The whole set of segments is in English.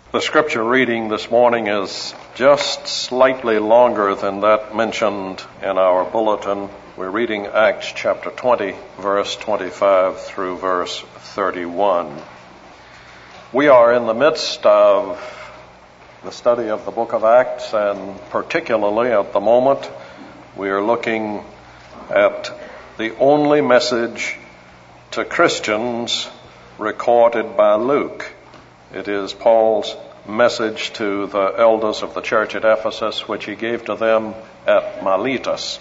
The scripture reading this morning is just slightly longer than that mentioned in our bulletin. We're reading Acts chapter 20, verse 25 through verse 31. We are in the midst of the study of the book of Acts, and particularly at the moment, we are looking at the only message to Christians recorded by Luke. It is Paul's message to the elders of the church at Ephesus, which he gave to them at Miletus.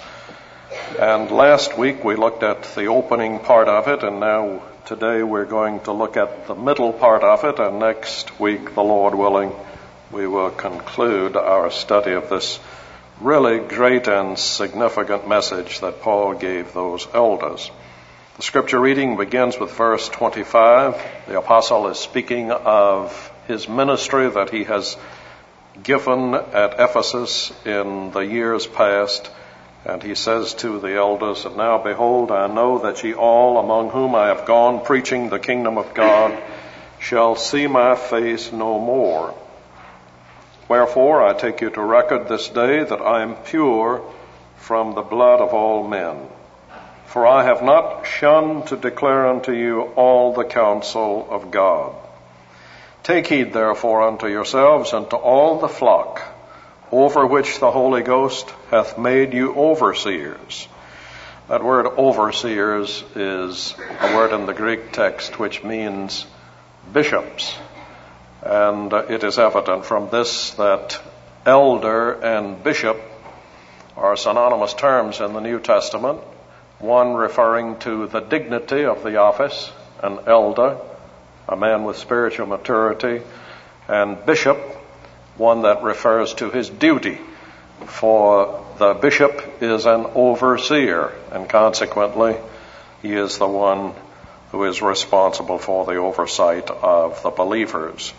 And last week we looked at the opening part of it, and now today we're going to look at the middle part of it, and next week, the Lord willing, we will conclude our study of this really great and significant message that Paul gave those elders. The scripture reading begins with verse 25. The apostle is speaking of his ministry that he has given at Ephesus in the years past. And he says to the elders, "And now behold, I know that ye all among whom I have gone preaching the kingdom of God shall see my face no more. Wherefore I take you to record this day that I am pure from the blood of all men. For I have not shunned to declare unto you all the counsel of God. Take heed therefore unto yourselves and to all the flock, over which the Holy Ghost hath made you overseers." That word overseers is a word in the Greek text which means bishops. And it is evident from this that elder and bishop are synonymous terms in the New Testament. One referring to the dignity of the office, an elder, a man with spiritual maturity, and bishop, one that refers to his duty, for the bishop is an overseer, and consequently he is the one who is responsible for the oversight of the believers.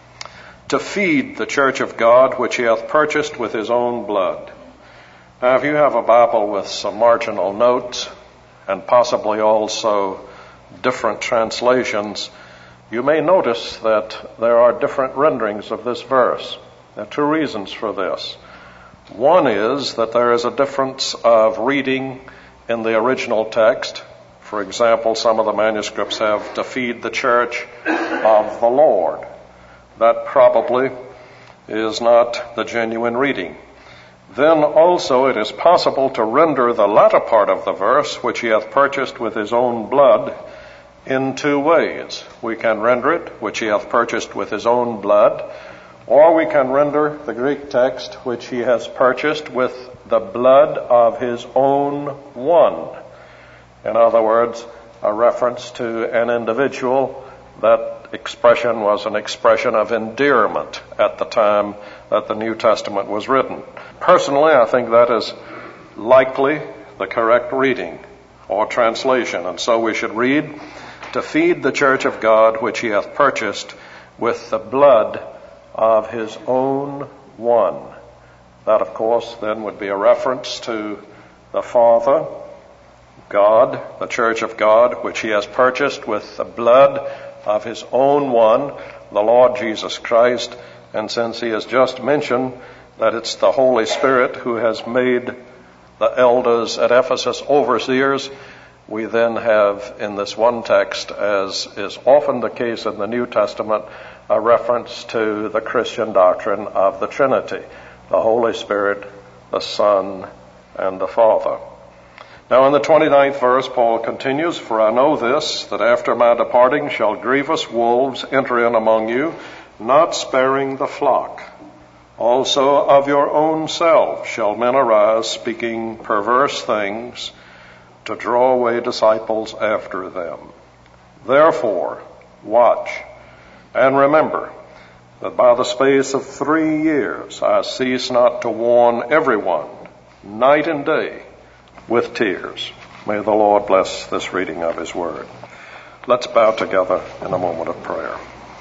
To feed the church of God which he hath purchased with his own blood. Now, if you have a Bible with some marginal notes and possibly also different translations, you may notice that there are different renderings of this verse. There are two reasons for this. One is that there is a difference of reading in the original text. For example, some of the manuscripts have "to feed the church of the Lord." That probably is not the genuine reading. Then also it is possible to render the latter part of the verse, "which he hath purchased with his own blood," in two ways. We can render it, "which he hath purchased with his own blood," or we can render the Greek text, "which he has purchased with the blood of his own one." In other words, a reference to an individual. That expression was an expression of endearment at the time that the New Testament was written. Personally, I think that is likely the correct reading or translation, and so we should read, "to feed the church of God which he hath purchased with the blood of his own one." That, of course, then would be a reference to the Father, God, the church of God, which he has purchased with the blood of his own one, the Lord Jesus Christ. And since he has just mentioned that it's the Holy Spirit who has made the elders at Ephesus overseers, we then have in this one text, as is often the case in the New Testament, a reference to the Christian doctrine of the Trinity, the Holy Spirit, the Son, and the Father. Now in the 29th verse, Paul continues, "For I know this, that after my departing shall grievous wolves enter in among you, not sparing the flock. Also of your own selves shall men arise, speaking perverse things, to draw away disciples after them. Therefore watch, and remember that by the space of 3 years I cease not to warn everyone, night and day, with tears." May the Lord bless this reading of his word. Let's bow together in a moment of prayer.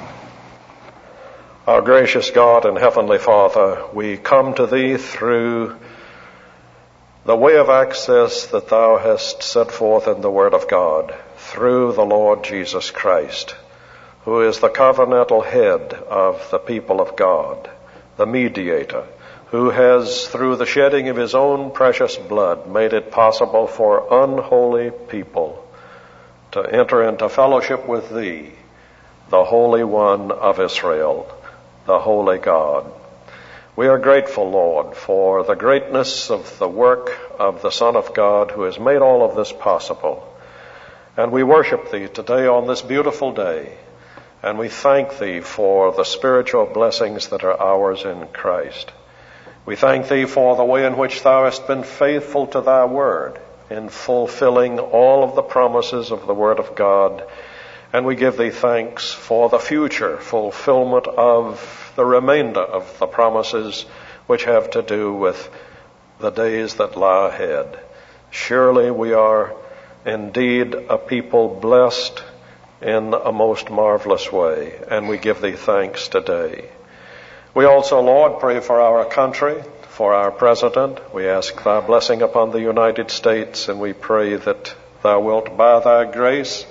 Our gracious God and Heavenly Father, we come to thee through the way of access that thou hast set forth in the Word of God, through the Lord Jesus Christ, who is the covenantal head of the people of God, the mediator, who has, through the shedding of his own precious blood, made it possible for unholy people to enter into fellowship with thee, the Holy One of Israel, the Holy God. We are grateful, Lord, for the greatness of the work of the Son of God who has made all of this possible. And we worship thee today on this beautiful day. And we thank thee for the spiritual blessings that are ours in Christ. We thank thee for the way in which thou hast been faithful to thy word in fulfilling all of the promises of the word of God. And we give thee thanks for the future fulfillment of the remainder of the promises which have to do with the days that lie ahead. Surely we are indeed a people blessed in a most marvelous way, and we give thee thanks today. We also, Lord, pray for our country, for our president. We ask thy blessing upon the United States, and we pray that thou wilt, by thy grace,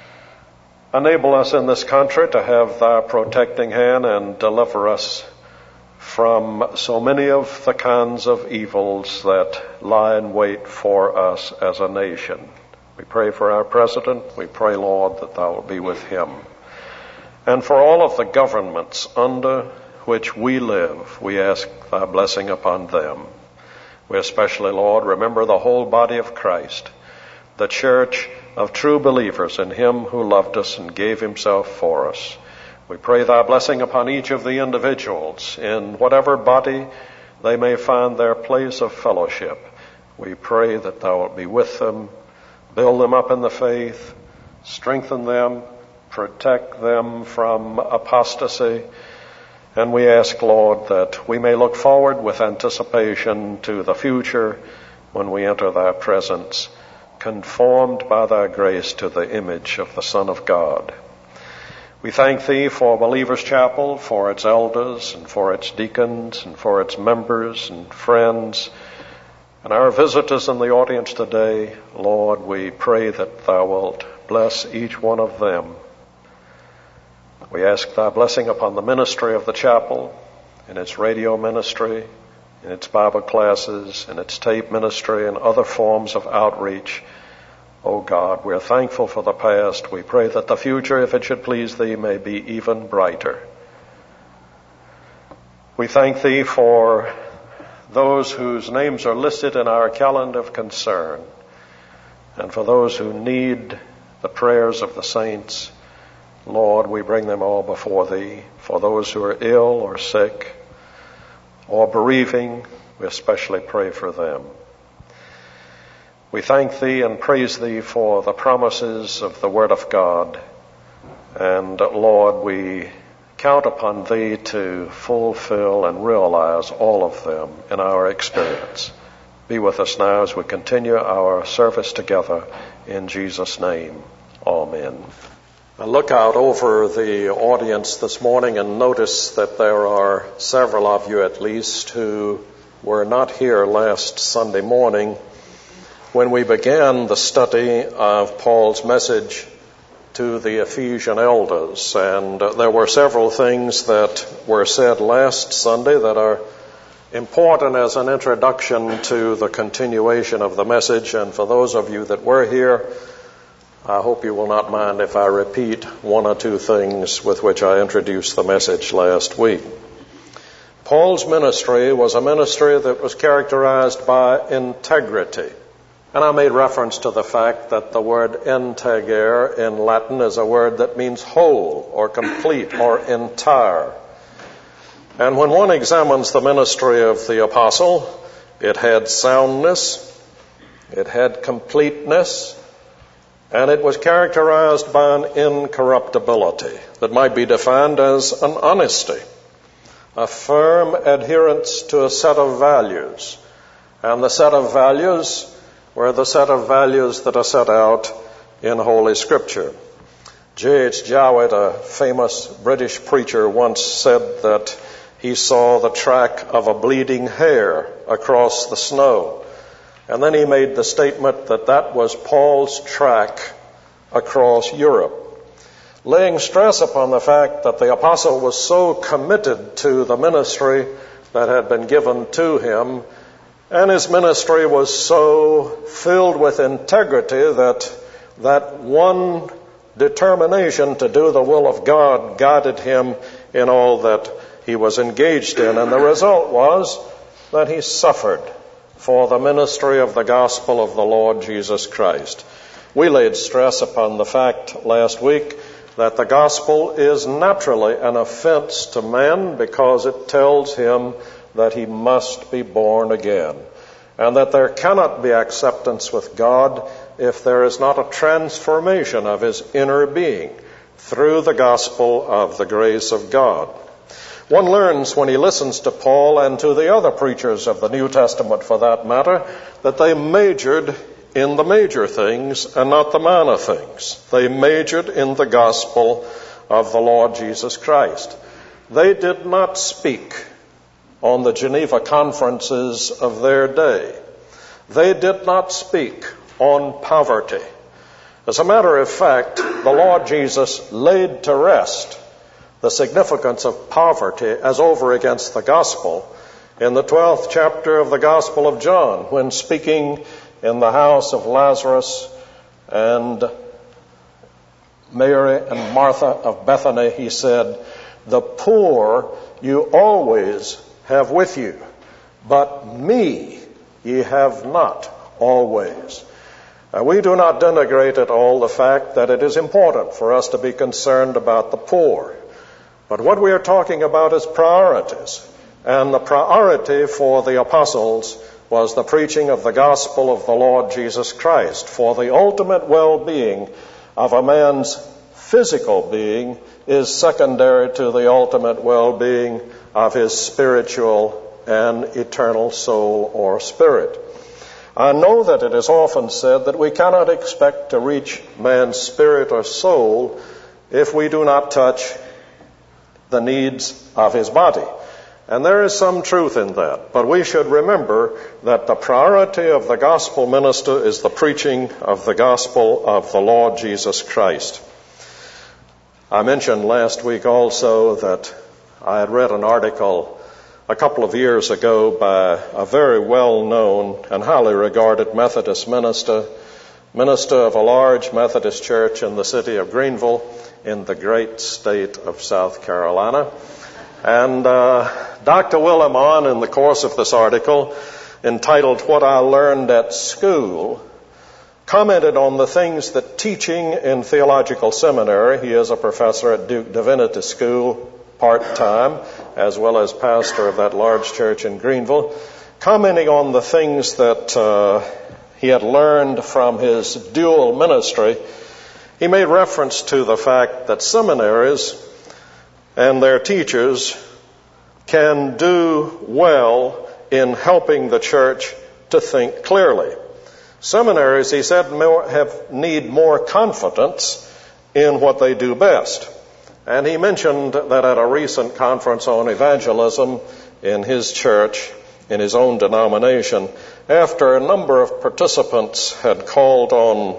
enable us in this country to have thy protecting hand and deliver us from so many of the kinds of evils that lie in wait for us as a nation. We pray for our president. We pray, Lord, that thou wilt be with him. And for all of the governments under which we live, we ask thy blessing upon them. We especially, Lord, remember the whole body of Christ, the church of true believers in him who loved us and gave himself for us. We pray thy blessing upon each of the individuals in whatever body they may find their place of fellowship. We pray that thou wilt be with them, build them up in the faith, strengthen them, protect them from apostasy. And we ask, Lord, that we may look forward with anticipation to the future when we enter thy presence, conformed by thy grace to the image of the Son of God. We thank thee for Believers Chapel, for its elders and for its deacons and for its members and friends, and our visitors in the audience today. Lord, we pray that thou wilt bless each one of them. We ask thy blessing upon the ministry of the chapel, in its radio ministry, in its Bible classes, in its tape ministry, and other forms of outreach. O God, we're thankful for the past. We pray that the future, if it should please thee, may be even brighter. We thank thee for those whose names are listed in our calendar of concern, and for those who need the prayers of the saints. Lord, we bring them all before thee. For those who are ill or sick or bereaving, we especially pray for them. We thank thee and praise thee for the promises of the Word of God. And Lord, we count upon thee to fulfill and realize all of them in our experience. Be with us now as we continue our service together in Jesus' name. Amen. Now look out over the audience this morning and notice that there are several of you at least who were not here last Sunday morning when we began the study of Paul's message to the Ephesian elders. And there were several things that were said last Sunday that are important as an introduction to the continuation of the message. And for those of you that were here, I hope you will not mind if I repeat one or two things with which I introduced the message last week. Paul's ministry was a ministry that was characterized by integrity. And I made reference to the fact that the word integer in Latin is a word that means whole or complete or entire. And when one examines the ministry of the apostle, it had soundness, it had completeness, and it was characterized by an incorruptibility that might be defined as an honesty, a firm adherence to a set of values. And the set of values were the set of values that are set out in Holy Scripture. J.H. Jowett, a famous British preacher, once said that he saw the track of a bleeding hare across the snow. And then he made the statement that that was Paul's track across Europe. laying stress upon the fact that the apostle was so committed to the ministry that had been given to him, and his ministry was so filled with integrity that one determination to do the will of God guided him in all that he was engaged in. And the result was that he suffered for the ministry of the gospel of the Lord Jesus Christ. We laid stress upon the fact last week that the gospel is naturally an offense to man because it tells him that he must be born again, and that there cannot be acceptance with God if there is not a transformation of his inner being through the gospel of the grace of God. One learns when he listens to Paul and to the other preachers of the New Testament, for that matter, that they majored in the major things and not the minor things. They majored in the gospel of the Lord Jesus Christ. They did not speak on the Geneva conferences of their day. They did not speak on poverty. As a matter of fact, the Lord Jesus laid to rest the significance of poverty as over against the gospel in the 12th chapter of the Gospel of John, when speaking in the house of Lazarus and Mary and Martha of Bethany, he said, "The poor you always have with you, but me ye have not always." We do not denigrate at all the fact that it is important for us to be concerned about the poor. But what we are talking about is priorities. And the priority for the apostles was the preaching of the gospel of the Lord Jesus Christ. For the ultimate well-being of a man's physical being is secondary to the ultimate well-being of his spiritual and eternal soul or spirit. I know that it is often said that we cannot expect to reach man's spirit or soul if we do not touch the needs of his body. And there is some truth in that. But we should remember that the priority of the gospel minister is the preaching of the gospel of the Lord Jesus Christ. I mentioned last week also that I had read an article a couple of years ago by a very well-known and highly regarded Methodist minister of a large Methodist church in the city of Greenville in the great state of South Carolina. And Dr. Willimon, in the course of this article, entitled "What I Learned at School," commented on the things that teaching in theological seminary — he is a professor at Duke Divinity School part-time, as well as pastor of that large church in Greenville — commenting on the things that he had learned from his dual ministry. He made reference to the fact that seminaries and their teachers can do well in helping the church to think clearly. Seminaries, he said, need more confidence in what they do best. And he mentioned that at a recent conference on evangelism in his church, in his own denomination, after a number of participants had called on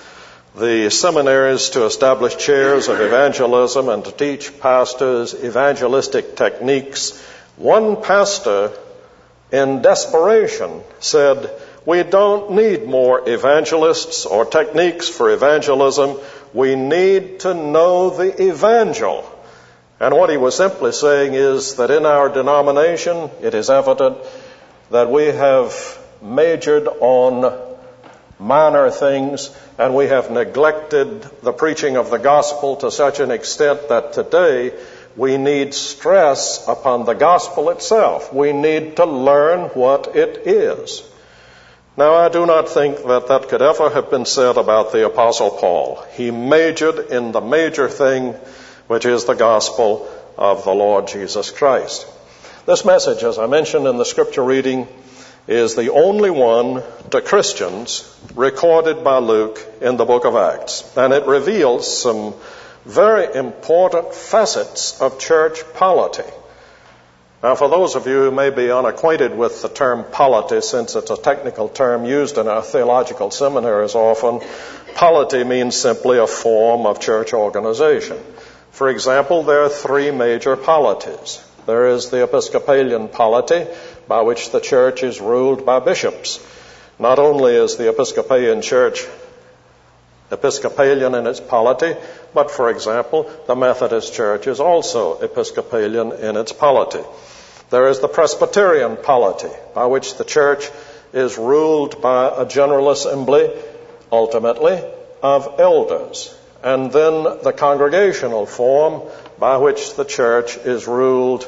the seminaries to establish chairs of evangelism and to teach pastors evangelistic techniques, one pastor in desperation said, "We don't need more evangelists or techniques for evangelism. We need to know the evangel." And what he was simply saying is that in our denomination, it is evident that we have majored on minor things, and we have neglected the preaching of the gospel to such an extent that today we need stress upon the gospel itself. We need to learn what it is. Now, I do not think that that could ever have been said about the Apostle Paul. He majored in the major thing, which is the gospel of the Lord Jesus Christ. This message, as I mentioned in the scripture reading, is the only one to Christians recorded by Luke in the book of Acts. And it reveals some very important facets of church polity. Now, for those of you who may be unacquainted with the term polity, since it's a technical term used in our theological seminaries often, Polity means simply a form of church organization. For example, there are three major polities. There is the Episcopalian polity, by which the church is ruled by bishops. Not only is the Episcopalian church Episcopalian in its polity, but, for example, the Methodist church is also Episcopalian in its polity. There is the Presbyterian polity, by which the church is ruled by a general assembly, ultimately, of elders. And then the congregational form, by which the church is ruled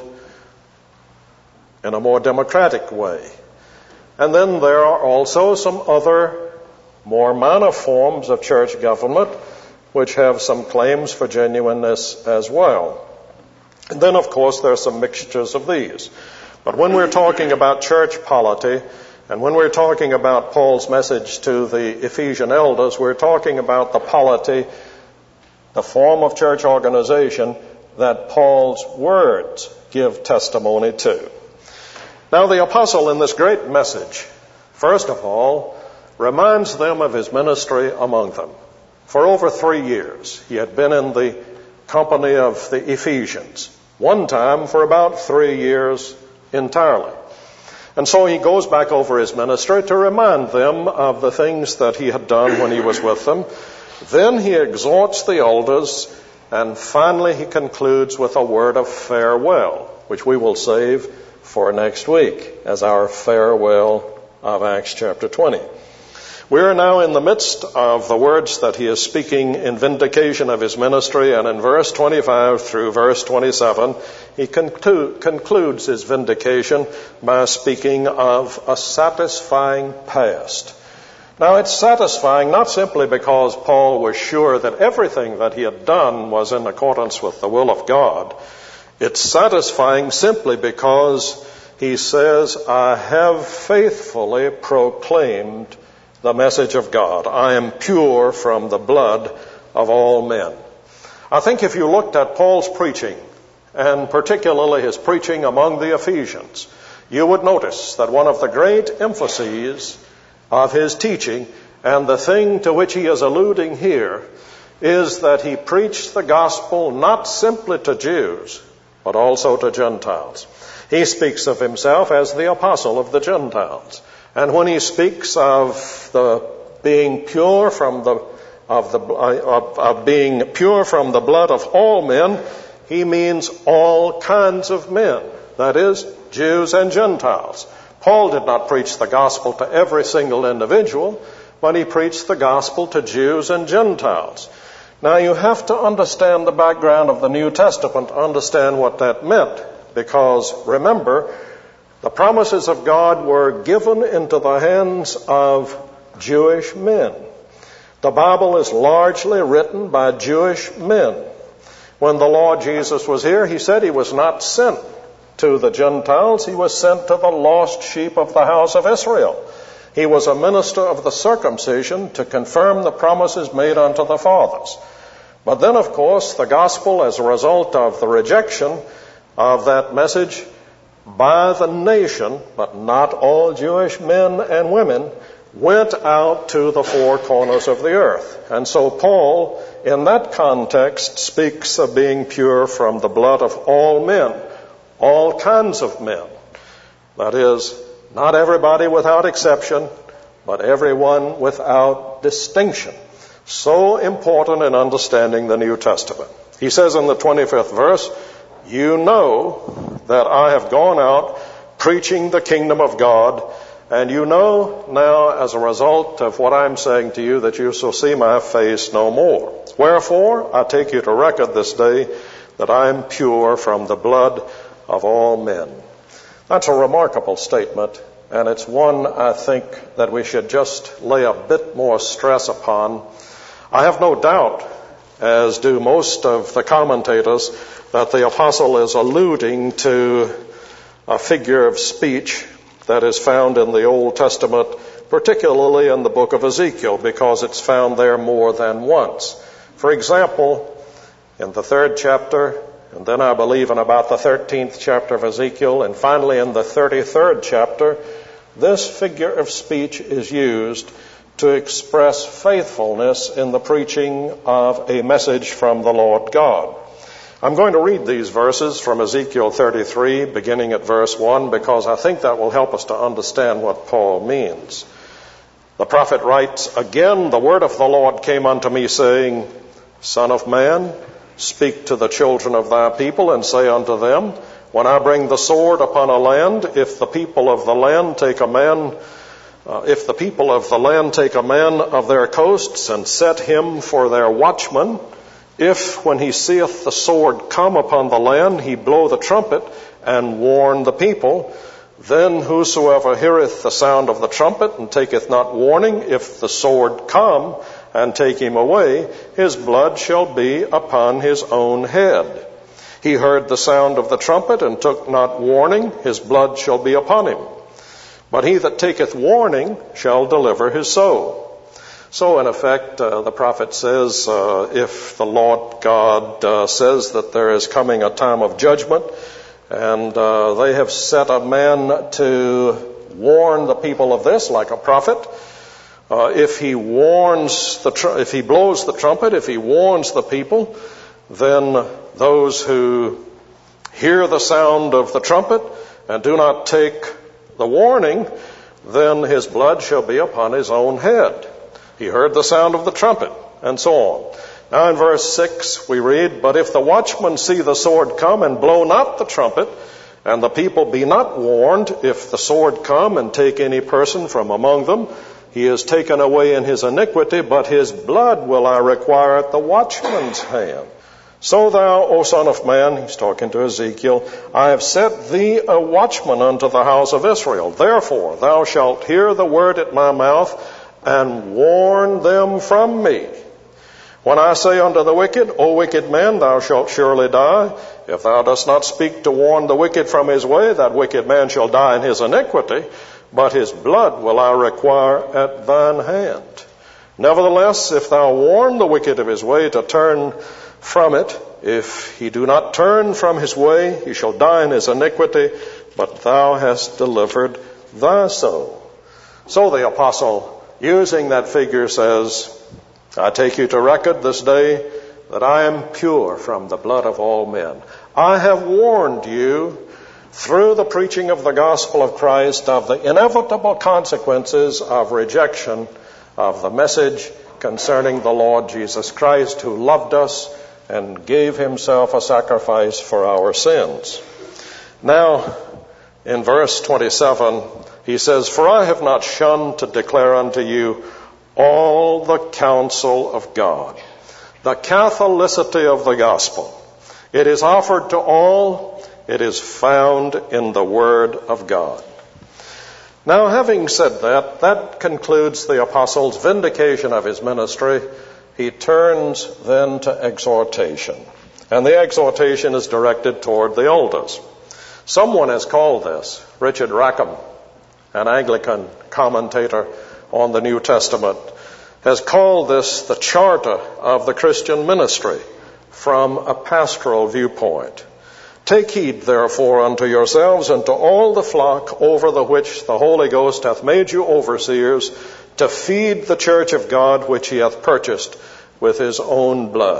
in a more democratic way. And then there are also some other more minor forms of church government which have some claims for genuineness as well. And then, of course, there are some mixtures of these. But when we're talking about church polity, and when we're talking about Paul's message to the Ephesian elders, we're talking about the polity, the form of church organization that Paul's words give testimony to. Now, the apostle in this great message, first of all, reminds them of his ministry among them. For over 3 years, he had been in the company of the Ephesians, one time for about 3 years entirely. And so he goes back over his ministry to remind them of the things that he had done when he was with them. Then he exhorts the elders, and finally he concludes with a word of farewell, which we will save for next week as our farewell of Acts chapter 20. We are now in the midst of the words that he is speaking in vindication of his ministry, and in verse 25 through verse 27, he concludes his vindication by speaking of a satisfying past. Now, it's satisfying not simply because Paul was sure that everything that he had done was in accordance with the will of God. It's satisfying simply because he says, I have faithfully proclaimed the message of God. I am pure from the blood of all men. I think if you looked at Paul's preaching, and particularly his preaching among the Ephesians, you would notice that one of the great emphases of his teaching, and the thing to which he is alluding here, is that he preached the gospel not simply to Jews, but also to Gentiles. He speaks of himself as the apostle of the Gentiles. And when he speaks of being pure from the blood of all men, he means all kinds of men. That is, Jews and Gentiles. Paul did not preach the gospel to every single individual, but he preached the gospel to Jews and Gentiles. Now, you have to understand the background of the New Testament to understand what that meant, because remember, the promises of God were given into the hands of Jewish men. The Bible is largely written by Jewish men. When the Lord Jesus was here, he said he was not sent to the Gentiles. He was sent to the lost sheep of the house of Israel. He was a minister of the circumcision to confirm the promises made unto the fathers. But then, of course, the gospel, as a result of the rejection of that message by the nation, but not all Jewish men and women, went out to the four corners of the earth. And so Paul, in that context, speaks of being pure from the blood of all men, all kinds of men. That is, not everybody without exception, but everyone without distinction. So important in understanding the New Testament. He says in the 25th verse, you know that I have gone out preaching the kingdom of God, and you know now as a result of what I'm saying to you that you shall see my face no more. Wherefore, I take you to record this day that I am pure from the blood of all men. That's a remarkable statement, and it's one I think that we should just lay a bit more stress upon. I have no doubt, as do most of the commentators, that the apostle is alluding to a figure of speech that is found in the Old Testament, particularly in the book of Ezekiel, because it's found there more than once. For example, in the 3rd chapter, and then I believe in about the 13th chapter of Ezekiel, and finally in the 33rd chapter, this figure of speech is used to express faithfulness in the preaching of a message from the Lord God. I'm going to read these verses from Ezekiel 33, beginning at verse 1, because I think that will help us to understand what Paul means. The prophet writes, "Again the word of the Lord came unto me, saying, Son of man, speak to the children of thy people, and say unto them, When I bring the sword upon a land, if the people of the land take a man of their coasts, and set him for their watchman, if, when he seeth the sword come upon the land, he blow the trumpet, and warn the people, then whosoever heareth the sound of the trumpet, and taketh not warning, if the sword come, and take him away, his blood shall be upon his own head. He heard the sound of the trumpet, and took not warning, his blood shall be upon him. But he that taketh warning shall deliver his soul." So in effect, the prophet says, if the Lord God says that there is coming a time of judgment, and they have set a man to warn the people of this, like a prophet, if he blows the trumpet, if he warns the people, then those who hear the sound of the trumpet and do not take the warning, then his blood shall be upon his own head. He heard the sound of the trumpet, and so on. Now in verse 6 we read, "But if the watchman see the sword come, and blow not the trumpet, and the people be not warned, if the sword come and take any person from among them, he is taken away in his iniquity, but his blood will I require at the watchman's hand. So thou, O son of man," he's talking to Ezekiel, "I have set thee a watchman unto the house of Israel. Therefore thou shalt hear the word at my mouth, and warn them from me. When I say unto the wicked, O wicked man, thou shalt surely die, if thou dost not speak to warn the wicked from his way, that wicked man shall die in his iniquity, but his blood will I require at thine hand. Nevertheless, if thou warn the wicked of his way to turn from it, if he do not turn from his way, he shall die in his iniquity, but thou hast delivered thy soul." So the apostle, using that figure, says, "I take you to record this day that I am pure from the blood of all men. I have warned you through the preaching of the gospel of Christ of the inevitable consequences of rejection of the message concerning the Lord Jesus Christ, who loved us and gave himself a sacrifice for our sins." Now, in verse 27, he says, "For I have not shunned to declare unto you all the counsel of God." The Catholicity of the gospel. It is offered to all. It is found in the Word of God. Now, having said that, that concludes the apostle's vindication of his ministry. He turns then to exhortation. And the exhortation is directed toward the elders. Someone has called this, Richard Rackham, an Anglican commentator on the New Testament, has called this the charter of the Christian ministry from a pastoral viewpoint. "Take heed, therefore, unto yourselves and to all the flock over the which the Holy Ghost hath made you overseers, to feed the church of God which he hath purchased with his own blood."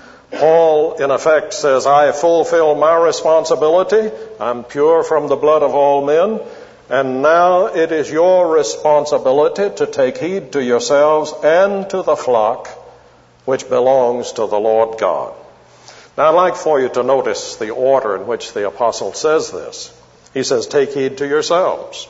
Paul, in effect, says, I fulfill my responsibility. I'm pure from the blood of all men. And now it is your responsibility to take heed to yourselves and to the flock which belongs to the Lord God. Now I'd like for you to notice the order in which the apostle says this. He says, take heed to yourselves.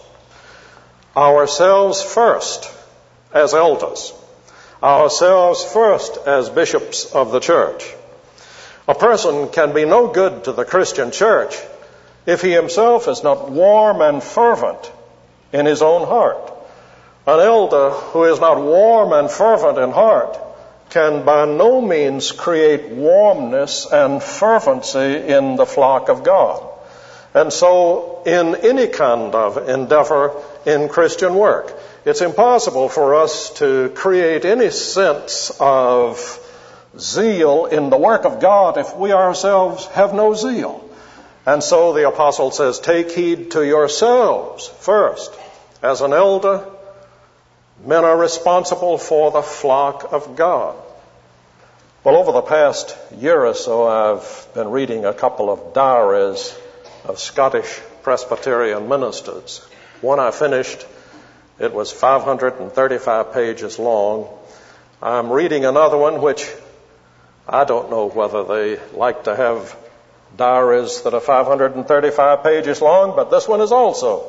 Ourselves first as elders. Ourselves first as bishops of the church. A person can be no good to the Christian church if he himself is not warm and fervent in his own heart. An elder who is not warm and fervent in heart can by no means create warmness and fervency in the flock of God. And so in any kind of endeavor in Christian work, it's impossible for us to create any sense of zeal in the work of God if we ourselves have no zeal. And so the apostle says, take heed to yourselves first as an elder, Men are responsible for the flock of God. Well, over the past year or so, I've been reading a couple of diaries of Scottish Presbyterian ministers. One I finished. It was 535 pages long. I'm reading another one, which I don't know whether they like to have diaries that are 535 pages long, but this one is also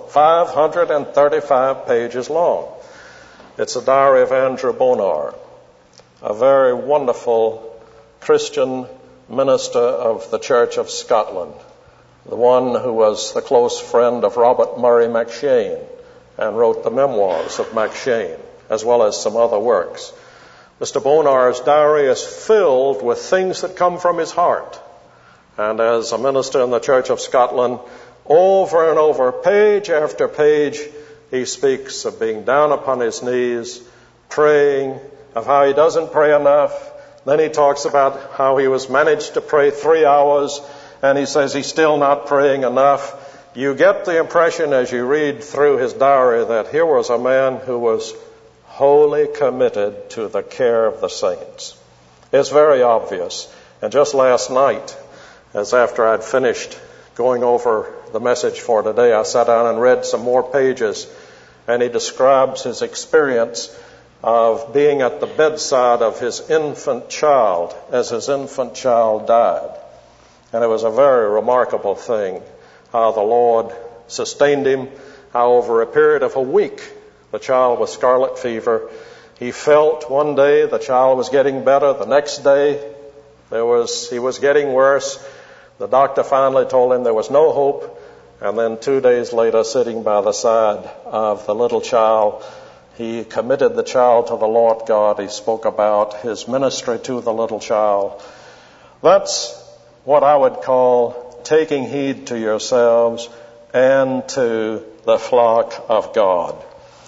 535 pages long. It's a diary of Andrew Bonar, a very wonderful Christian minister of the Church of Scotland, the one who was the close friend of Robert Murray McCheyne and wrote the memoirs of McCheyne, as well as some other works. Mr. Bonar's diary is filled with things that come from his heart. And as a minister in the Church of Scotland, over and over, page after page, he speaks of being down upon his knees, praying, of how he doesn't pray enough. Then he talks about how he was managed to pray 3 hours, and he says he's still not praying enough. You get the impression as you read through his diary that here was a man who was wholly committed to the care of the saints. It's very obvious. And just last night, as after I'd finished going over the message for today, I sat down and read some more pages, and he describes his experience of being at the bedside of his infant child as his infant child died. And it was a very remarkable thing, how the Lord sustained him, how over a period of a week, the child with scarlet fever, he felt one day the child was getting better, the next day he was getting worse. The doctor finally told him there was no hope, and then 2 days later, sitting by the side of the little child, he committed the child to the Lord God. He spoke about his ministry to the little child. That's what I would call taking heed to yourselves and to the flock of God.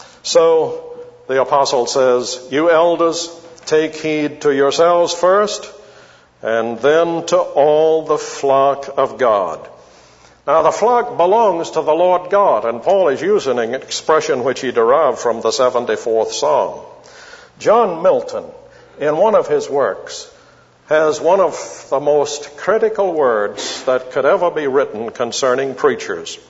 So the apostle says, you elders, take heed to yourselves first, and then to all the flock of God. Now, the flock belongs to the Lord God, and Paul is using an expression which he derived from the 74th Psalm. John Milton, in one of his works, has one of the most critical words that could ever be written concerning preachers.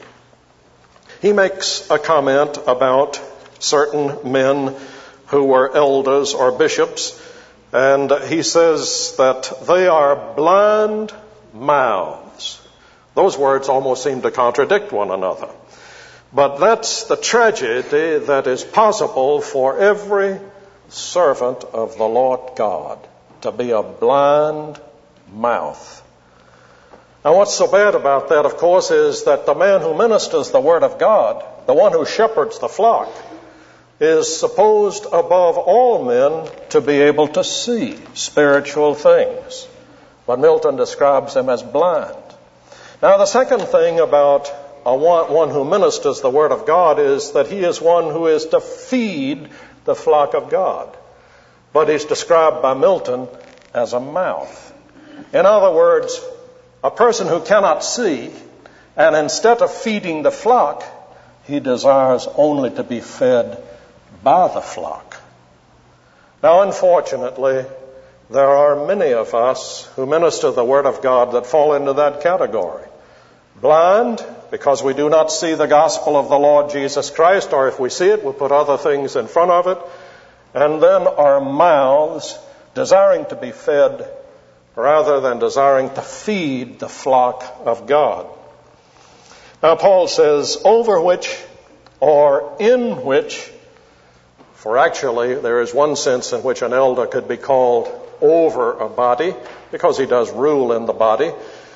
He makes a comment about certain men who were elders or bishops, and he says that they are blind mouths. Those words almost seem to contradict one another. But that's the tragedy that is possible for every servant of the Lord God, to be a blind mouth. Now, what's so bad about that, of course, is that the man who ministers the Word of God, the one who shepherds the flock, is supposed above all men to be able to see spiritual things. But Milton describes them as blind. Now, the second thing about one who ministers the Word of God is that he is one who is to feed the flock of God. But he's described by Milton as a mouth. In other words, a person who cannot see, and instead of feeding the flock, he desires only to be fed by the flock. Now, unfortunately, there are many of us who minister the Word of God that fall into that category. Blind, because we do not see the gospel of the Lord Jesus Christ, or if we see it, we put other things in front of it. And then our mouths, desiring to be fed rather than desiring to feed the flock of God. Now, Paul says, over which or in which, for actually there is one sense in which an elder could be called over a body, because he does rule in the body.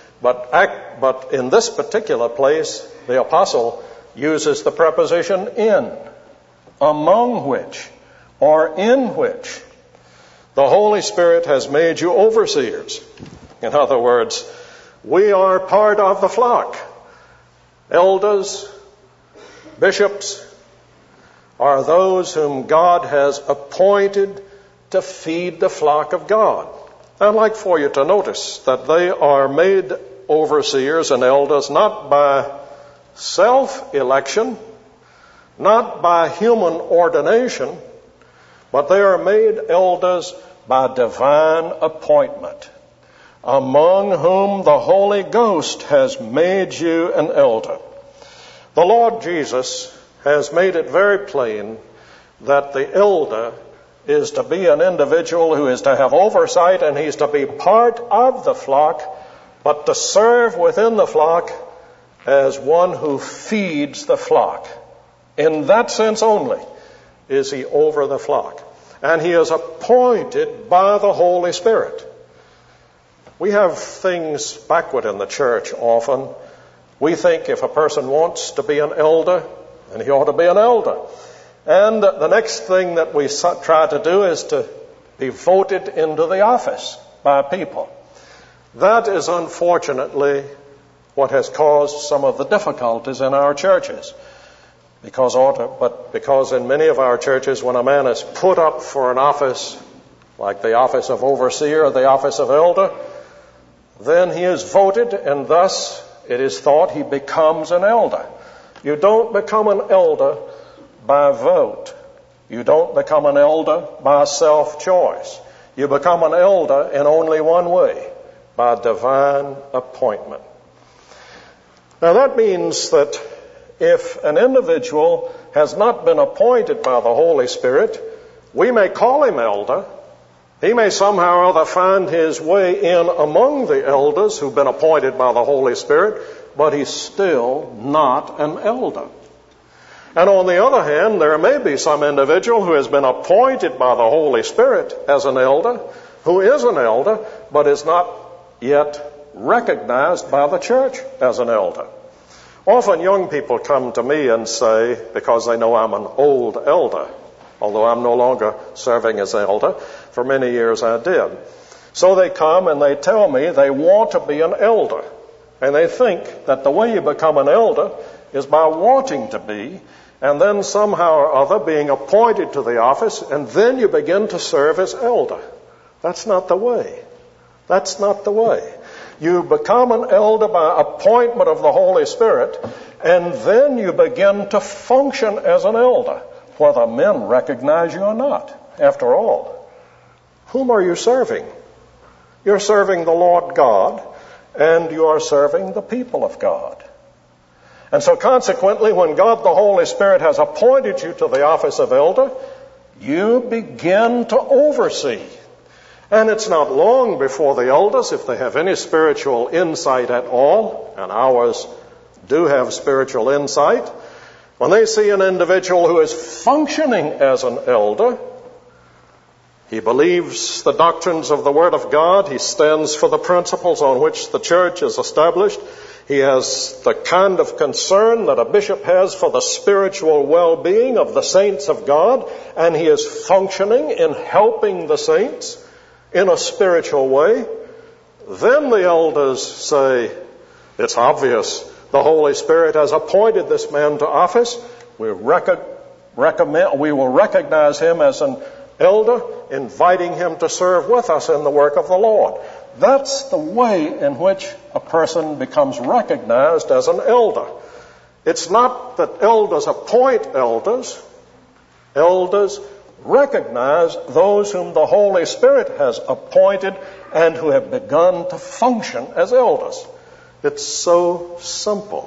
But in this particular place, the apostle uses the preposition in, among which or in which the Holy Spirit has made you overseers. In other words, we are part of the flock. Elders, bishops are those whom God has appointed to feed the flock of God. I'd like for you to notice that they are made overseers and elders not by self-election, not by human ordination, but they are made elders by divine appointment, among whom the Holy Ghost has made you an elder. The Lord Jesus has made it very plain that the elder is to be an individual who is to have oversight, and he's to be part of the flock, but to serve within the flock as one who feeds the flock. In that sense only is he over the flock. And he is appointed by the Holy Spirit. We have things backward in the church often. We think if a person wants to be an elder, then he ought to be an elder. And the next thing that we try to do is to be voted into the office by people. That is unfortunately what has caused some of the difficulties in our churches. Because in many of our churches, when a man is put up for an office, like the office of overseer or the office of elder, then he is voted, and thus it is thought he becomes an elder. You don't become an elder by vote. You don't become an elder by self-choice. You become an elder in only one way, by divine appointment. Now that means that if an individual has not been appointed by the Holy Spirit, we may call him elder. He may somehow or other find his way in among the elders who've been appointed by the Holy Spirit, but he's still not an elder. And on the other hand, there may be some individual who has been appointed by the Holy Spirit as an elder, who is an elder, but is not yet recognized by the church as an elder. Often young people come to me and say, because they know I'm an old elder, although I'm no longer serving as elder, for many years I did. So they come and they tell me they want to be an elder. And they think that the way you become an elder is by wanting to be, and then somehow or other being appointed to the office, and then you begin to serve as elder. That's not the way. That's not the way. You become an elder by appointment of the Holy Spirit, and then you begin to function as an elder, whether men recognize you or not. After all, whom are you serving? You're serving the Lord God, and you are serving the people of God. And so consequently, when God the Holy Spirit has appointed you to the office of elder, you begin to oversee. And it's not long before the elders, if they have any spiritual insight at all, and ours do have spiritual insight, when they see an individual who is functioning as an elder, he believes the doctrines of the Word of God, he stands for the principles on which the church is established, he has the kind of concern that a bishop has for the spiritual well-being of the saints of God, and he is functioning in helping the saints in a spiritual way. Then the elders say, it's obvious, the Holy Spirit has appointed this man to office. We will recognize him as an elder, inviting him to serve with us in the work of the Lord. That's the way in which a person becomes recognized as an elder. It's not that elders appoint elders. Elders recognize those whom the Holy Spirit has appointed and who have begun to function as elders. It's so simple.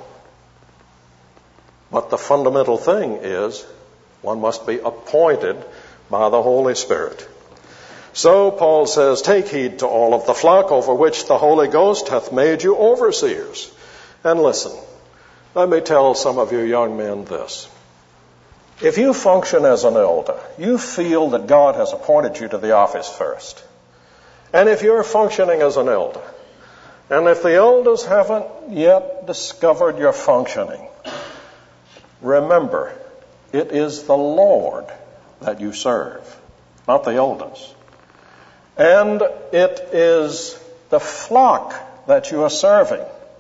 But the fundamental thing is one must be appointed by the Holy Spirit. So Paul says, take heed to all of the flock over which the Holy Ghost hath made you overseers. And listen, let me tell some of you young men this. If you function as an elder, you feel that God has appointed you to the office first. And if you're functioning as an elder, and if the elders haven't yet discovered your functioning, remember, it is the Lord that you serve, not the elders. And it is the flock that you are serving,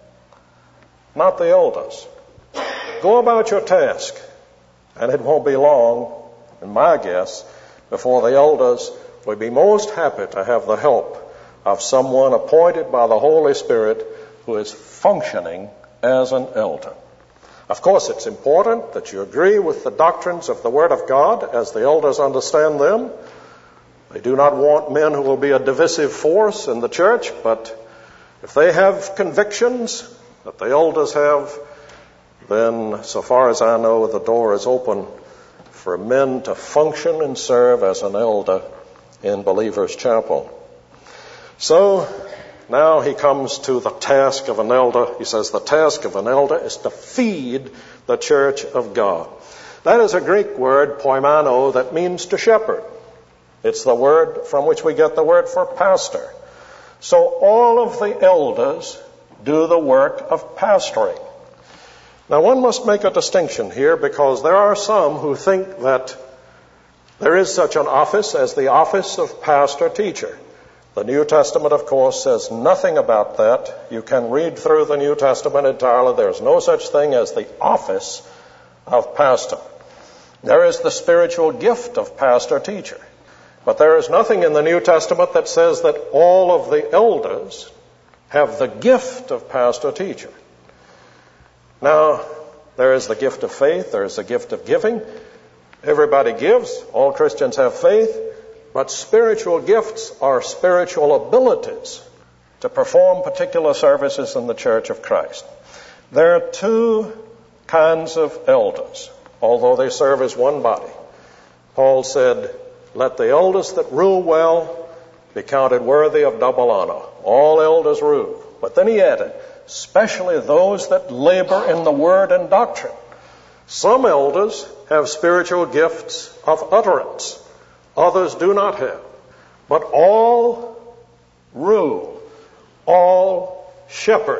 not the elders. Go about your task, and it won't be long, in my guess, before the elders will be most happy to have the help of someone appointed by the Holy Spirit who is functioning as an elder. Of course, it's important that you agree with the doctrines of the Word of God as the elders understand them. They do not want men who will be a divisive force in the church, but if they have convictions that the elders have, then so far as I know, the door is open for men to function and serve as an elder in Believers' Chapel. So now he comes to the task of an elder. He says the task of an elder is to feed the church of God. That is a Greek word, poimano, that means to shepherd. It's the word from which we get the word for pastor. So all of the elders do the work of pastoring. Now one must make a distinction here, because there are some who think that there is such an office as the office of pastor-teacher. The New Testament, of course, says nothing about that. You can read through the New Testament entirely. There's no such thing as the office of pastor. There is the spiritual gift of pastor-teacher. But there is nothing in the New Testament that says that all of the elders have the gift of pastor-teacher. Now, there is the gift of faith. There is the gift of giving. Everybody gives. All Christians have faith. But spiritual gifts are spiritual abilities to perform particular services in the Church of Christ. There are two kinds of elders, although they serve as one body. Paul said, "Let the elders that rule well be counted worthy of double honor." All elders rule. But then he added, especially those that labor in the word and doctrine. Some elders have spiritual gifts of utterance. Others do not have. But all rule. All shepherd.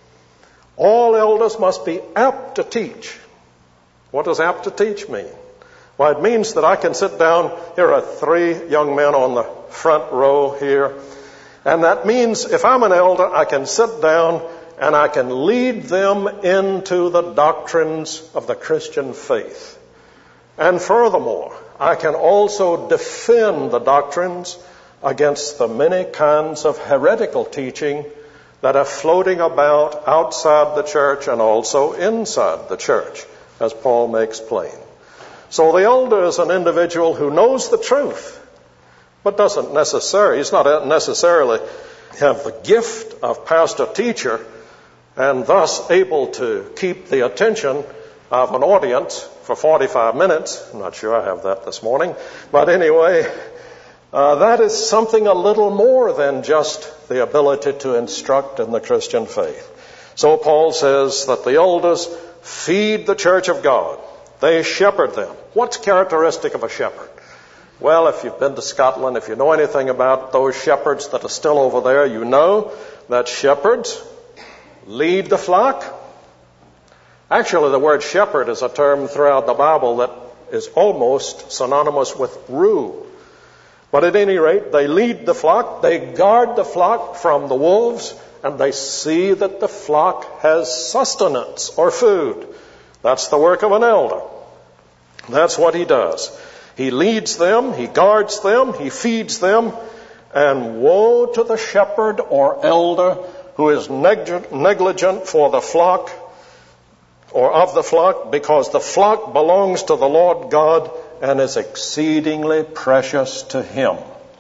All elders must be apt to teach. What does apt to teach mean? Well, it means that I can sit down. Here are 3 young men on the front row here. And that means if I'm an elder, I can sit down and I can lead them into the doctrines of the Christian faith. And furthermore, I can also defend the doctrines against the many kinds of heretical teaching that are floating about outside the church and also inside the church, as Paul makes plain. So the elder is an individual who knows the truth, but he's not necessarily have the gift of pastor-teacher and thus able to keep the attention of an audience for 45 minutes. I'm not sure I have that this morning. But anyway, that is something a little more than just the ability to instruct in the Christian faith. So Paul says that the elders feed the church of God. They shepherd them. What's characteristic of a shepherd? Well, if you've been to Scotland, if you know anything about those shepherds that are still over there, you know that shepherds lead the flock. Actually, the word shepherd is a term throughout the Bible that is almost synonymous with rule. But at any rate, they lead the flock, they guard the flock from the wolves, and they see that the flock has sustenance or food. That's the work of an elder. That's what he does. He leads them, he guards them, he feeds them, and woe to the shepherd or elder who is negligent for the flock or of the flock, because the flock belongs to the Lord God and is exceedingly precious to him.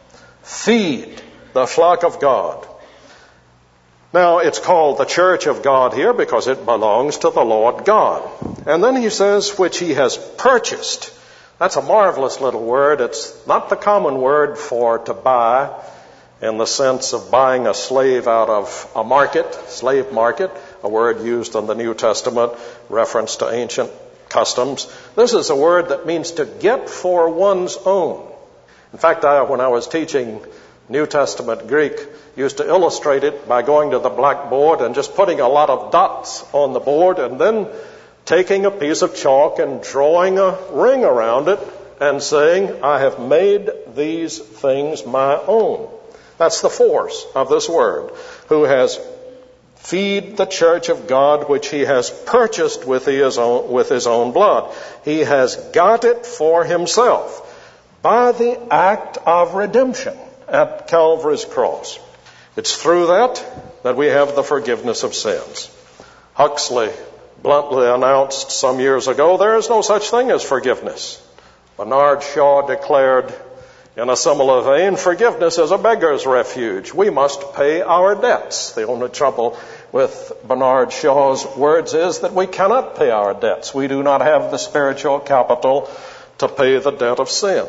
Feed the flock of God. Now, it's called the church of God here because it belongs to the Lord God. And then he says, which he has purchased. That's a marvelous little word. It's not the common word for to buy in the sense of buying a slave out of a market, slave market, a word used in the New Testament, reference to ancient customs. This is a word that means to get for one's own. In fact, when I was teaching New Testament Greek, used to illustrate it by going to the blackboard and just putting a lot of dots on the board and then taking a piece of chalk and drawing a ring around it and saying, I have made these things my own. That's the force of this word. Who has feed the church of God, which he has purchased with his own blood. He has got it for himself by the act of redemption at Calvary's cross. It's through that we have the forgiveness of sins. Huxley bluntly announced some years ago, there is no such thing as forgiveness. Bernard Shaw declared in a similar vein, forgiveness is a beggar's refuge. We must pay our debts. The only trouble with Bernard Shaw's words is that we cannot pay our debts. We do not have the spiritual capital to pay the debt of sin.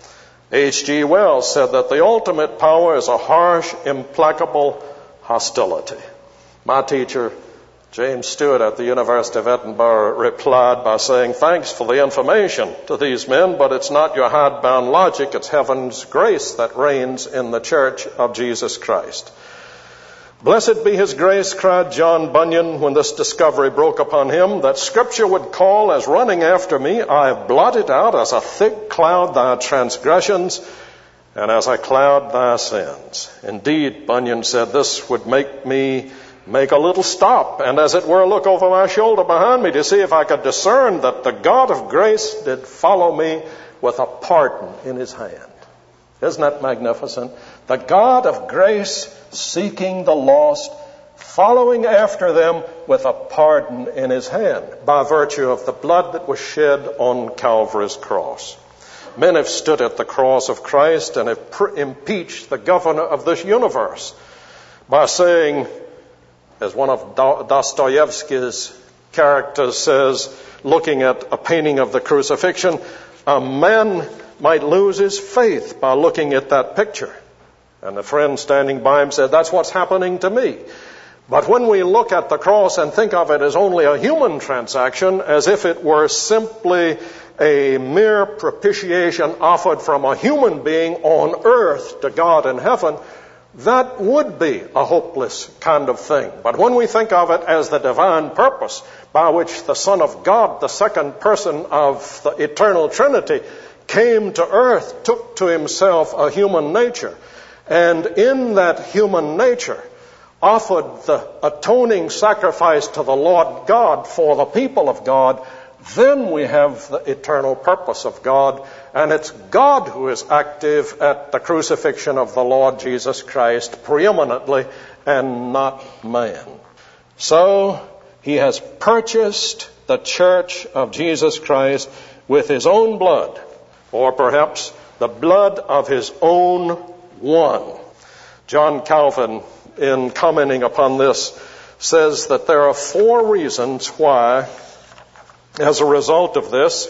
H.G. Wells said that the ultimate power is a harsh, implacable hostility. My teacher, James Stewart at the University of Edinburgh, replied by saying, thanks for the information to these men, but it's not your hardbound logic, it's heaven's grace that reigns in the Church of Jesus Christ. Blessed be his grace, cried John Bunyan when this discovery broke upon him, that Scripture would call as running after me, I have blotted out as a thick cloud thy transgressions, and as a cloud thy sins. Indeed, Bunyan said, this would make me make a little stop, and as it were look over my shoulder behind me to see if I could discern that the God of grace did follow me with a pardon in his hand. Isn't that magnificent? The God of grace seeking the lost, following after them with a pardon in his hand by virtue of the blood that was shed on Calvary's cross. Men have stood at the cross of Christ and have impeached the governor of this universe by saying, as one of Dostoevsky's characters says, looking at a painting of the crucifixion, a man might lose his faith by looking at that picture. And a friend standing by him said, that's what's happening to me. But when we look at the cross and think of it as only a human transaction, as if it were simply a mere propitiation offered from a human being on earth to God in heaven, that would be a hopeless kind of thing. But when we think of it as the divine purpose by which the Son of God, the second person of the eternal Trinity, came to earth, took to himself a human nature, and in that human nature offered the atoning sacrifice to the Lord God for the people of God, then we have the eternal purpose of God, and it's God who is active at the crucifixion of the Lord Jesus Christ preeminently and not man. So he has purchased the church of Jesus Christ with his own blood, or perhaps the blood of his own one. John Calvin, in commenting upon this, says that there are 4 reasons why, as a result of this,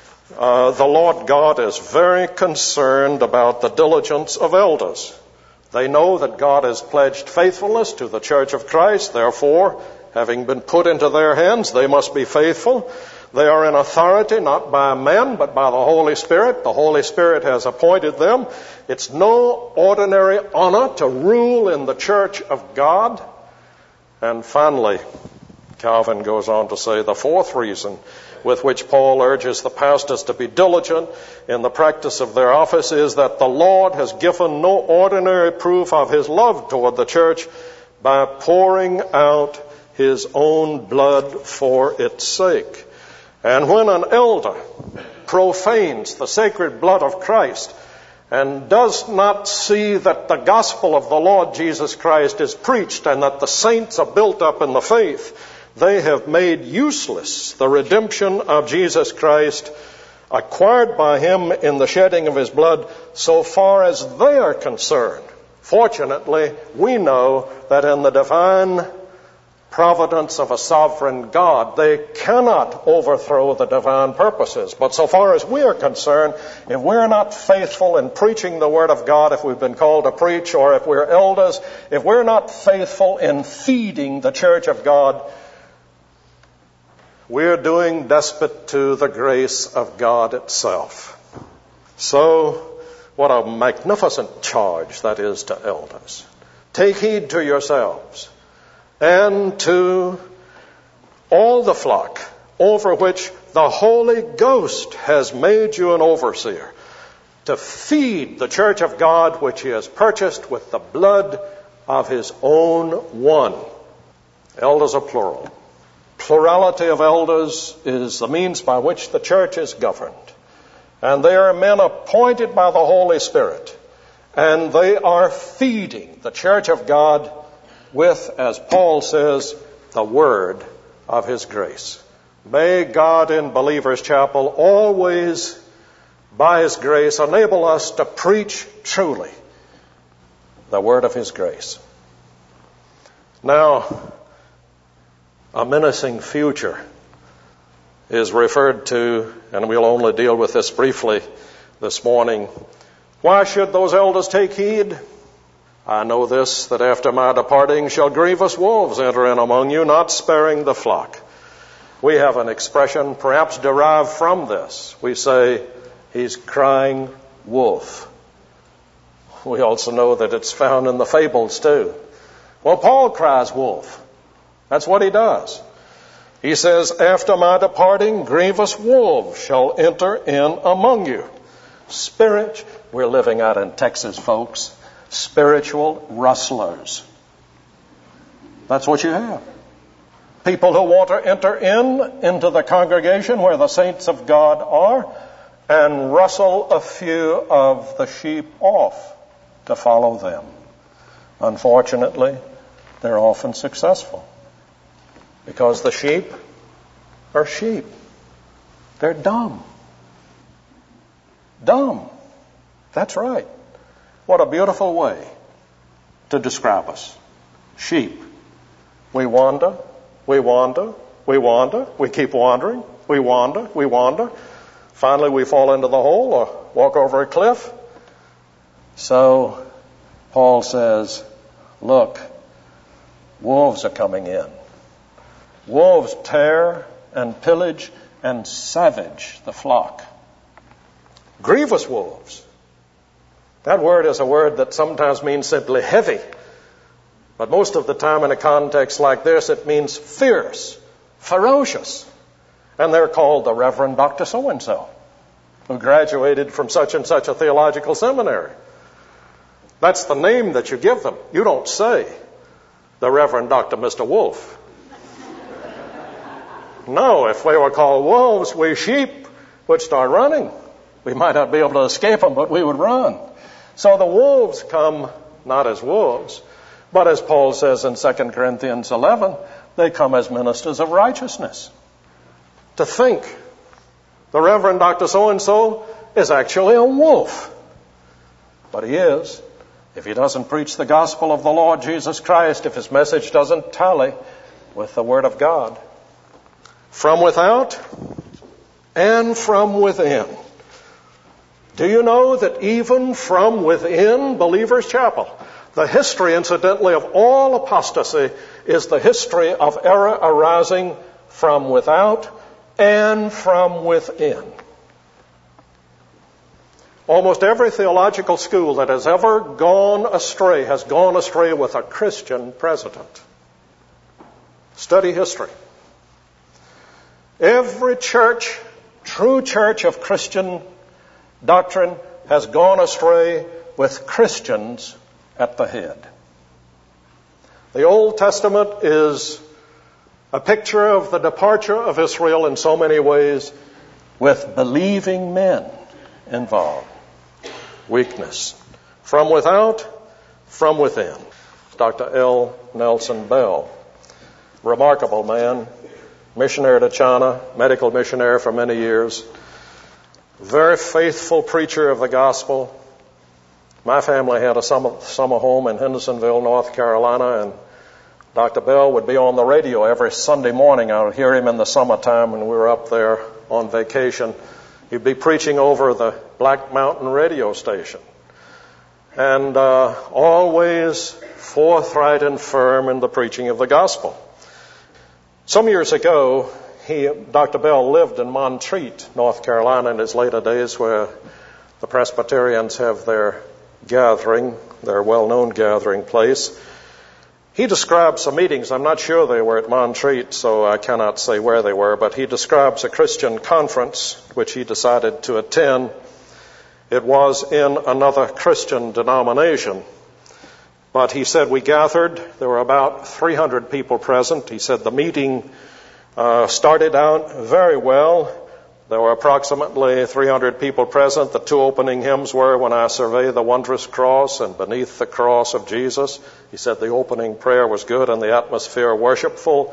the Lord God is very concerned about the diligence of elders. They know that God has pledged faithfulness to the Church of Christ. Therefore, having been put into their hands, they must be faithful. They are in authority not by men, but by the Holy Spirit. The Holy Spirit has appointed them. It's no ordinary honor to rule in the Church of God. And finally, Calvin goes on to say the 4th reason with which Paul urges the pastors to be diligent in the practice of their office is that the Lord has given no ordinary proof of his love toward the church by pouring out his own blood for its sake. And when an elder profanes the sacred blood of Christ and does not see that the gospel of the Lord Jesus Christ is preached and that the saints are built up in the faith, they have made useless the redemption of Jesus Christ acquired by him in the shedding of his blood so far as they are concerned. Fortunately, we know that in the divine providence of a sovereign God, they cannot overthrow the divine purposes. But so far as we are concerned, if we're not faithful in preaching the Word of God, if we've been called to preach, or if we're elders, if we're not faithful in feeding the church of God, we're doing despite to the grace of God itself. So, what a magnificent charge that is to elders. Take heed to yourselves and to all the flock over which the Holy Ghost has made you an overseer, to feed the church of God which he has purchased with the blood of his own one. Elders are plural. Plurality of elders is the means by which the church is governed. And they are men appointed by the Holy Spirit. And they are feeding the church of God with, as Paul says, the word of His grace. May God in Believers Chapel always, by His grace, enable us to preach truly the word of His grace. Now, a menacing future is referred to, and we'll only deal with this briefly this morning. Why should those elders take heed? I know this, that after my departing shall grievous wolves enter in among you, not sparing the flock. We have an expression perhaps derived from this. We say, he's crying wolf. We also know that it's found in the fables too. Well, Paul cries wolf. That's what he does. He says, after my departing, grievous wolves shall enter in among you. We're living out in Texas, folks. Spiritual rustlers. That's what you have. People who want to enter into the congregation where the saints of God are and rustle a few of the sheep off to follow them. Unfortunately, they're often successful because the sheep are sheep. They're dumb. Dumb. That's right. What a beautiful way to describe us. Sheep. We wander, we wander, we wander, we keep wandering, we wander, we wander. Finally, we fall into the hole or walk over a cliff. So, Paul says, look, wolves are coming in. Wolves tear and pillage and savage the flock. Grievous wolves. That word is a word that sometimes means simply heavy. But most of the time in a context like this, it means fierce, ferocious. And they're called the Reverend Dr. So-and-so, who graduated from such and such a theological seminary. That's the name that you give them. You don't say, the Reverend Dr. Mr. Wolf. No, if we were called wolves, we sheep would start running. We might not be able to escape them, but we would run. So the wolves come not as wolves, but as Paul says in 2 Corinthians 11, they come as ministers of righteousness. To think the Reverend Dr. So-and-so is actually a wolf. But he is. If he doesn't preach the gospel of the Lord Jesus Christ, if his message doesn't tally with the Word of God. From without and from within. Do you know that even from within Believers Chapel, the history, incidentally, of all apostasy is the history of error arising from without and from within. Almost every theological school that has ever gone astray has gone astray with a Christian president. Study history. Every church, true church of Christian doctrine, has gone astray with Christians at the head. The Old Testament is a picture of the departure of Israel in so many ways, with believing men involved. Weakness. From without, from within. Dr. L. Nelson Bell, remarkable man, missionary to China, medical missionary for many years, very faithful preacher of the gospel. My family had a summer home in Hendersonville, North Carolina, and Dr. Bell would be on the radio every Sunday morning. I would hear him in the summertime when we were up there on vacation. He'd be preaching over the Black Mountain radio station. And always forthright and firm in the preaching of the gospel. Some years ago, Dr. Bell lived in Montreat, North Carolina, in his later days, where the Presbyterians have their gathering, their well-known gathering place. He describes some meetings. I'm not sure they were at Montreat, so I cannot say where they were, but he describes a Christian conference which he decided to attend. It was in another Christian denomination. But he said we gathered. There were about 300 people present. He said the meeting started out very well. There were approximately 300 people present. The two opening hymns were When I Survey the Wondrous Cross and Beneath the Cross of Jesus. He said the opening prayer was good and the atmosphere worshipful.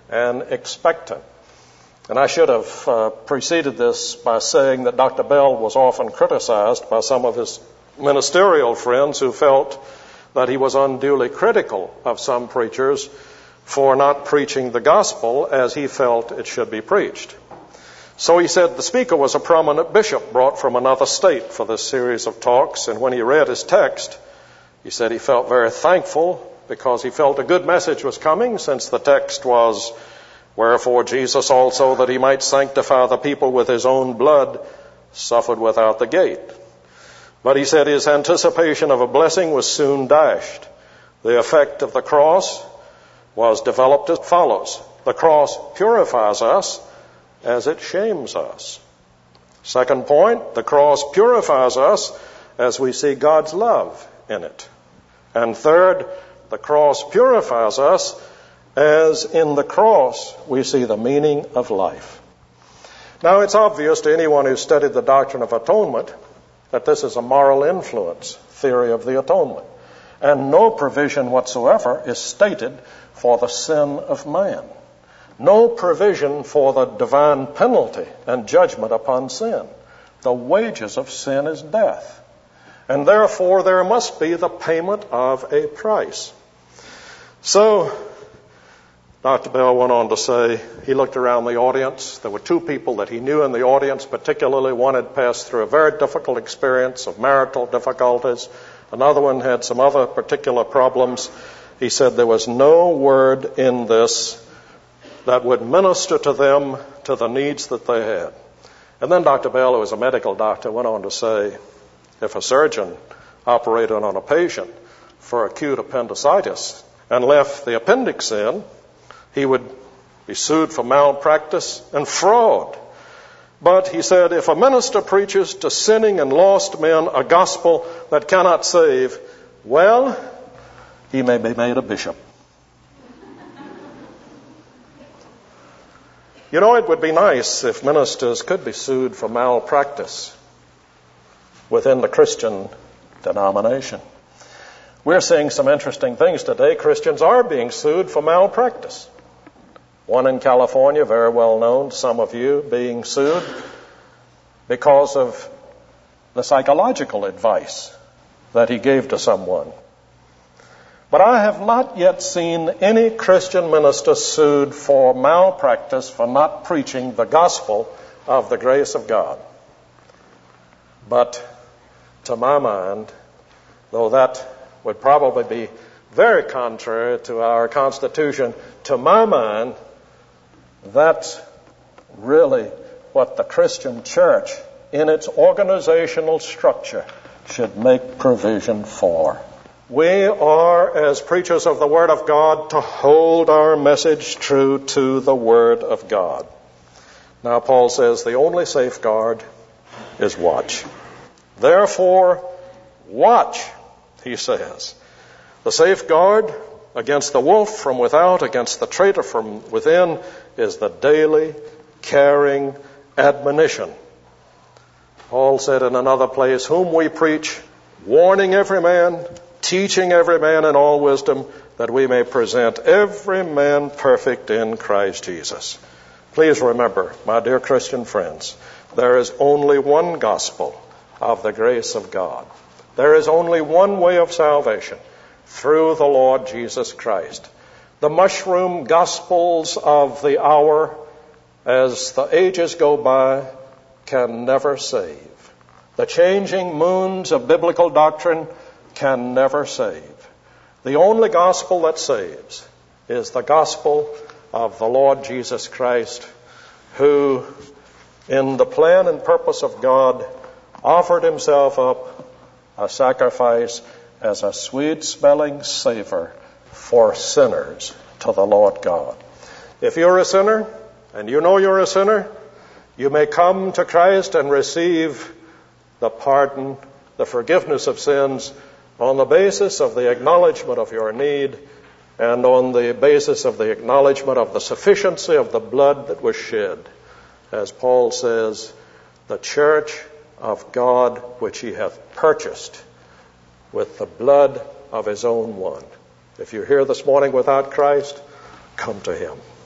and expectant. And I should have preceded this by saying that Dr. Bell was often criticized by some of his ministerial friends who felt that he was unduly critical of some preachers for not preaching the gospel as he felt it should be preached. So he said the speaker was a prominent bishop brought from another state for this series of talks, and when he read his text, he said he felt very thankful because he felt a good message was coming, since the text was, "Wherefore Jesus also, that he might sanctify the people with his own blood, suffered without the gate." But he said his anticipation of a blessing was soon dashed. The effect of the cross was developed as follows: the cross purifies us as it shames us. Second point, the cross purifies us as we see God's love in it. And third, the cross purifies us as in the cross we see the meaning of life. Now, it's obvious to anyone who's studied the doctrine of atonement that this is a moral influence theory of the atonement. And no provision whatsoever is stated for the sin of man. No provision for the divine penalty and judgment upon sin. The wages of sin is death. And therefore there must be the payment of a price. So, Dr. Bell went on to say, he looked around the audience. There were two people that he knew in the audience particularly. One had passed through a very difficult experience of marital difficulties. Another one had some other particular problems. He said there was no word in this that would minister to them to the needs that they had. And then Dr. Bell, who was a medical doctor, went on to say, if a surgeon operated on a patient for acute appendicitis and left the appendix in, he would be sued for malpractice and fraud. But he said, if a minister preaches to sinning and lost men a gospel that cannot save, well, he may be made a bishop. You know, it would be nice if ministers could be sued for malpractice within the Christian denomination. We're seeing some interesting things today. Christians are being sued for malpractice. One in California, very well known, some of you, being sued because of the psychological advice that he gave to someone. But I have not yet seen any Christian minister sued for malpractice for not preaching the gospel of the grace of God. But to my mind, though that would probably be very contrary to our Constitution, to my mind, that's really what the Christian church in its organizational structure should make provision for. We are, as preachers of the Word of God, to hold our message true to the Word of God. Now, Paul says the only safeguard is watch. Therefore, watch, he says. The safeguard against the wolf from without, against the traitor from within, is the daily, caring admonition. Paul said in another place, whom we preach, warning every man, teaching every man in all wisdom, that we may present every man perfect in Christ Jesus. Please remember, my dear Christian friends, there is only one gospel of the grace of God. There is only one way of salvation, through the Lord Jesus Christ. The mushroom gospels of the hour, as the ages go by, can never save. The changing moons of biblical doctrine can never save. The only gospel that saves is the gospel of the Lord Jesus Christ, who, in the plan and purpose of God, offered himself up a sacrifice as a sweet-smelling savor for sinners to the Lord God. If you're a sinner, and you know you're a sinner, you may come to Christ and receive the pardon, the forgiveness of sins, on the basis of the acknowledgement of your need and on the basis of the acknowledgement of the sufficiency of the blood that was shed. As Paul says, the church of God which he hath purchased with the blood of his own one. If you're here this morning without Christ, come to him.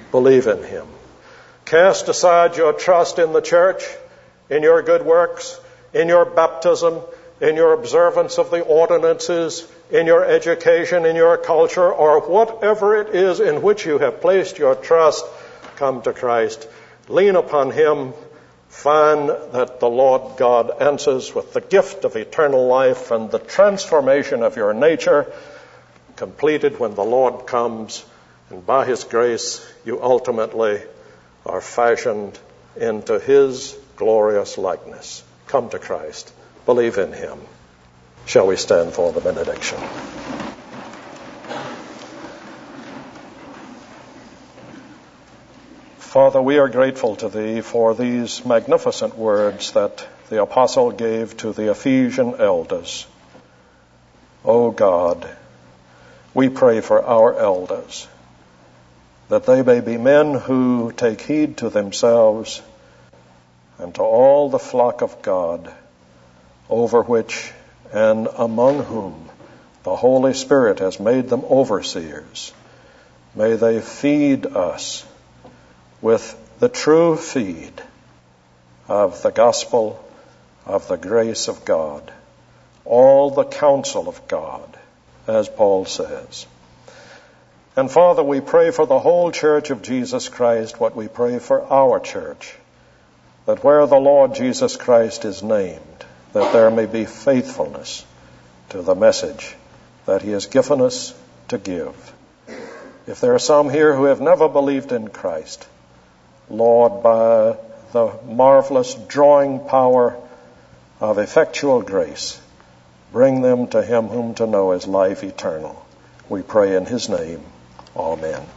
Believe in him. Cast aside your trust in the church, in your good works, in your baptism, in your observance of the ordinances, in your education, in your culture, or whatever it is in which you have placed your trust. Come to Christ. Lean upon him. Find that the Lord God answers with the gift of eternal life and the transformation of your nature, completed when the Lord comes, and by his grace you ultimately are fashioned into his glorious likeness. Come to Christ. Believe in him. Shall we stand for the benediction? Father, we are grateful to thee for these magnificent words that the apostle gave to the Ephesian elders. O God, we pray for our elders, that they may be men who take heed to themselves and to all the flock of God, over which and among whom the Holy Spirit has made them overseers. May they feed us with the true feed of the gospel of the grace of God, all the counsel of God, as Paul says. And Father, we pray for the whole church of Jesus Christ what we pray for our church, that where the Lord Jesus Christ is named, that there may be faithfulness to the message that he has given us to give. If there are some here who have never believed in Christ, Lord, by the marvelous drawing power of effectual grace, bring them to him whom to know is life eternal. We pray in his name. Amen.